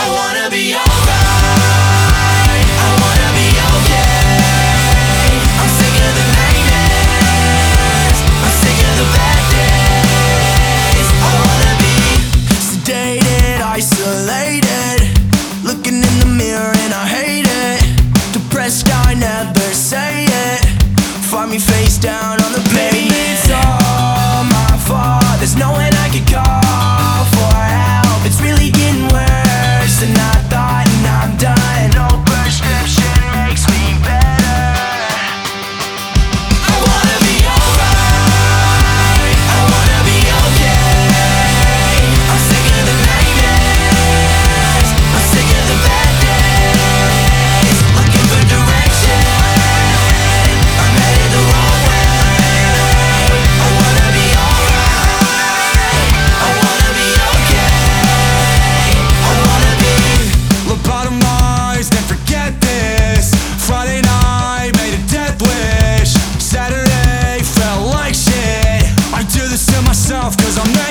wanna be alright, I wanna be okay. I'm sick of the nightmares, I'm sick of the bad days. I wanna be sedated, isolated, looking in the mirror and I hate it. Depressed, I never say it. Find me face down on the pavement. Maybe it's all my fault, there's no one I could call for help. It's really getting worse than I thought, and I'm done. No prescription makes me better. I wanna be alright, I wanna be okay. I'm sick of the nightmares, I'm sick of the bad days. Looking for direction, I'm headed the wrong way. I wanna be alright, I wanna be okay. I wanna be Lobotomized and forget this. Friday night made a death wish. Saturday felt like shit. I do this to myself cause I'm